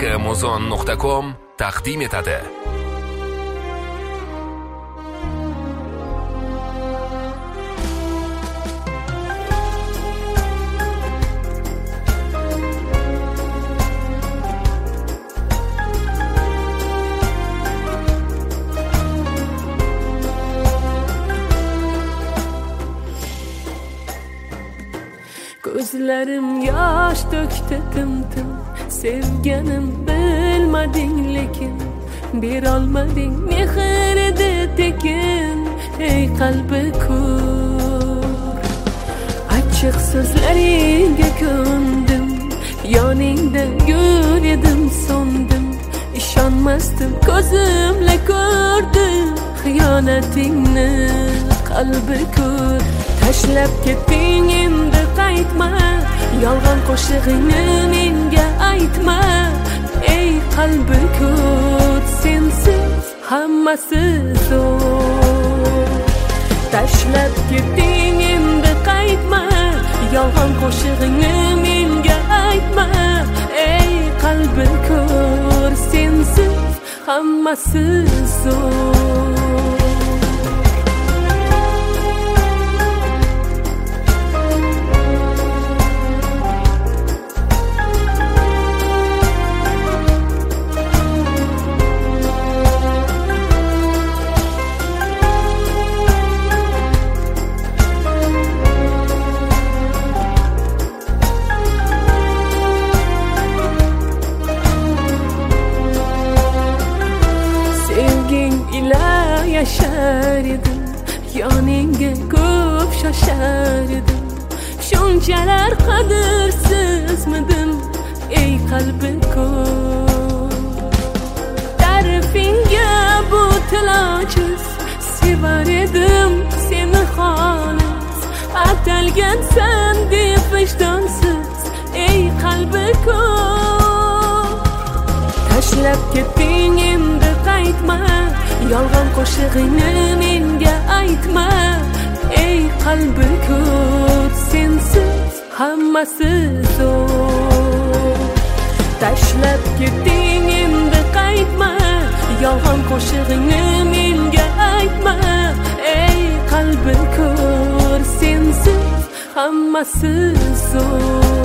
kmozon.com taqdim etadi. Gözlerim yaş döktü tım sevganim bilmading lekin berolmading mehrida tekin ey qalbi ko'r achchiq so'zlaringga ko'ndim yoningda yur edim sondim ishonmasdim ko'zimla ko'rdim xiyonatingni qalbi ko'r tashlab ketding endi qaytma yolg'on qo'shig'ingni menga aytma ey qalbi ko'r sensiz hammasi zo'r tashlab ketding endi qaytma yolg'on qo'shig'ingni menga aytma ey qalbi ko'r sensiz hammasi zo'r yaşar edim yoningga ko'p shoshar edim shunchalar qadrsizmidim ey qalbi ko'r ta'rifingga bu tilochiz sevar edim seni xolis atalgansan deb vijdonsiz ey qalbi ko'r tashlab ketding endi qaytma yolg'on qo'shig'ingni menga aytma ey qalbi ko'r sensiz hammasi zo'r tashlab ketding endi qaytma yolg'on qo'shig'ingni menga aytma ey qalbi ko'r sensiz hammasi zo'r